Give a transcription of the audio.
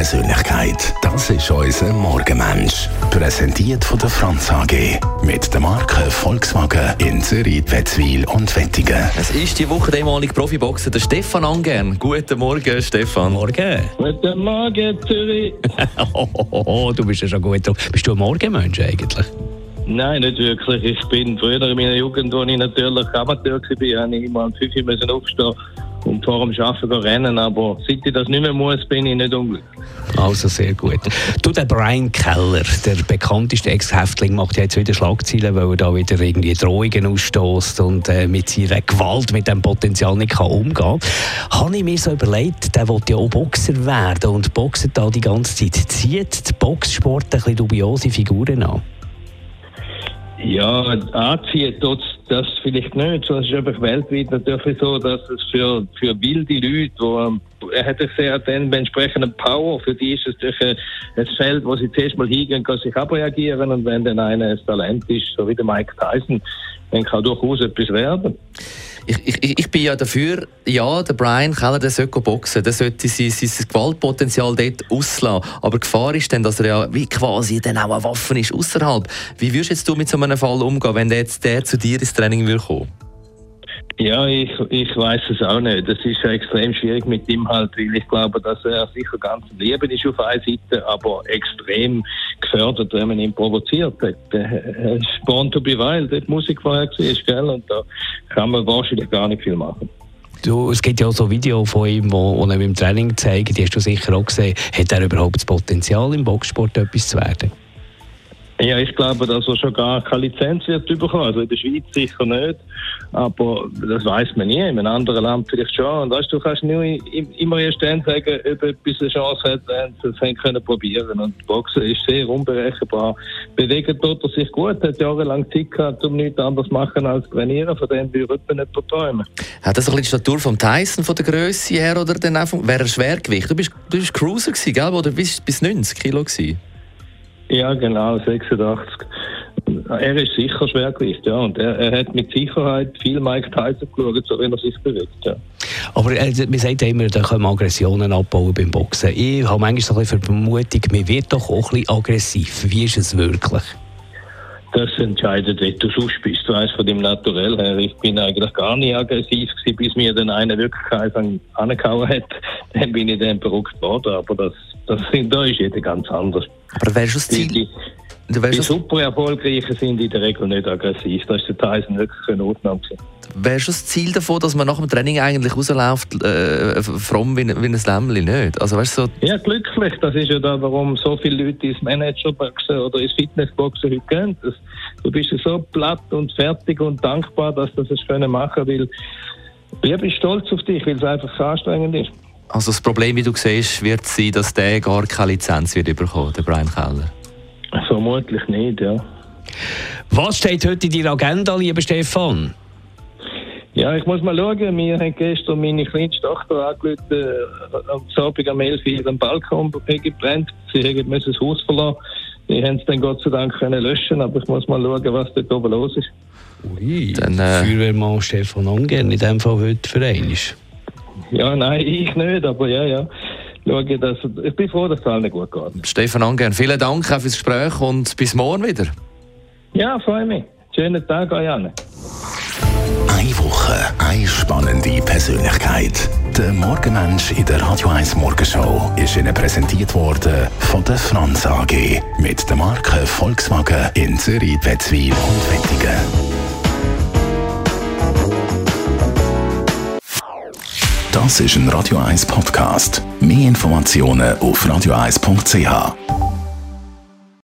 Persönlichkeit. Das ist unser Morgenmensch. Präsentiert von der Franz AG. Mit der Marke Volkswagen in Zürich, Wetzwil und Wettingen. Es ist die Woche der ehemalige Profiboxer, der Stefan Angern. Guten Morgen, Stefan. Morgen. Guten Morgen, Zürich. Du bist ja schon gut drauf. Bist du ein Morgenmensch eigentlich? Nein, nicht wirklich. Ich bin früher in meiner Jugend, als ich natürlich Amateur war, habe ich immer um 5 Uhr aufstehen und vor dem Arbeiten rennen. Aber seit ich das nicht mehr muss, bin ich nicht unglücklich. Also sehr gut. Du, der Brian Keller, der bekannteste Ex-Häftling, macht ja jetzt wieder Schlagzeilen, weil er da wieder irgendwie Drohungen ausstößt und mit seiner Gewalt, mit dem Potenzial nicht umgehen kann. Habe ich mir so überlegt, der will ja auch Boxer werden und boxt da die ganze Zeit. Zieht der Boxsport ein bisschen dubiose Figuren an? Ja, anziehen tut das vielleicht nicht. Das ist einfach weltweit natürlich so, dass es für wilde Leute, er hat sehr den entsprechenden Power, für die ist es natürlich ein Feld, wo sie zuerst mal hingehen, kann sich abreagieren, und wenn dann einer ein Talent ist, so wie der Mike Tyson, dann kann durchaus etwas werden. Ich bin ja dafür, ja, der Brian Keller, der sollte boxen, der sollte sein Gewaltpotenzial dort auslassen. Aber die Gefahr ist dann, dass er ja wie quasi dann auch eine Waffe ist außerhalb. Wie würdest jetzt du mit so einem Fall umgehen, wenn der zu dir ins Training will kommen? Ja, ich weiss es auch nicht. Das ist ja extrem schwierig mit ihm halt, weil ich glaube, dass er sicher ganz Leben ist auf einer Seite, aber extrem gefördert, wenn man ihn provoziert. Er ist born to be wild, die Musik vorher war, gell? Und da kann man wahrscheinlich gar nicht viel machen. Du, es gibt ja auch so Videos von ihm, wo er im Training zeigt, die hast du sicher auch gesehen. Hat er überhaupt das Potenzial, im Boxsport etwas zu werden? Ja, ich glaube, dass er schon gar keine Lizenz wird bekommen. Also in der Schweiz sicher nicht. Aber das weiss man nie. In einem anderen Land vielleicht schon. Und weißt, du kannst nur immer erst dann sagen, ob etwas eine Chance hat, wenn sie es können probieren. Und Boxen ist sehr unberechenbar. Bewegen tut er sich gut. Hat jahrelang Zeit gehabt, um nichts anderes zu machen als trainieren. Von dem würde jemand nicht träumen. Hat das ein bisschen die Statur vom Tyson, von der Grösse her, oder dann auch wäre er Schwergewicht? Du bist Cruiser gewesen, gell? Oder bist bis 90 Kilo gewesen? Ja, genau, 86. Er ist sicher Schwergewicht, ja. Und er hat mit Sicherheit viel Mike Tyson geschaut, so wie er sich bewegt, ja. Aber man sagt ja immer, da können wir Aggressionen abbauen beim Boxen. Ich habe manchmal so ein bisschen Vermutung, man wird doch auch ein bisschen aggressiv. Wie ist es wirklich? Das entscheidet, wie du sonst bist. Du weißt, von dem Naturell her, ich bin eigentlich gar nicht aggressiv gewesen, bis mir dann einer wirklich angehauen hat. Dann bin ich dann verrückt worden. Aber da ist jeder ganz anders. Aber wärst du das Ziel? Die super Erfolgreichen sind in der Regel nicht aggressiv. Das ist der Tyson wirklich eine Ausnahme. Wärst du das Ziel davon, dass man nach dem Training eigentlich rausläuft, fromm wie ein Lämmchen, nicht? Also, weißt, so ja, glücklich. Das ist ja da, warum so viele Leute ins Managerboxen oder ins Fitnessboxen heute gehen. Du bist ja so platt und fertig und dankbar, dass du das machen willst. Ich bin stolz auf dich, weil es einfach anstrengend ist. Also das Problem, wie du siehst, wird sein, dass der gar keine Lizenz wird bekommen, der Brian Keller. Vermutlich nicht, ja. Was steht heute in deiner Agenda, lieber Stefan? Ja, ich muss mal schauen. Wir haben gestern meine kleinste Tochter angerufen, am Abend um 11 Uhr am Balkon gebrannt. Sie mussten das Haus verlassen. Die haben es dann Gott sei Dank können löschen, aber ich muss mal schauen, was dort oben los ist. Ui, dann Feuerwehrmann Stefan Angern in dem Fall heute für einen ist. Ja, nein, ich nicht, aber ja. Ich bin froh, dass es allen gut geht. Stefan Angern, vielen Dank auch fürs Gespräch und bis morgen wieder. Ja, freue mich. Schönen Tag euch allen. Eine Woche, eine spannende Persönlichkeit. Der Morgenmensch in der Radio 1 Morgenshow ist Ihnen präsentiert worden von der Franz AG. Mit der Marke Volkswagen in Zürich, Wetzwil und Wettingen. Das ist ein Radio 1 Podcast. Mehr Informationen auf radio1.ch.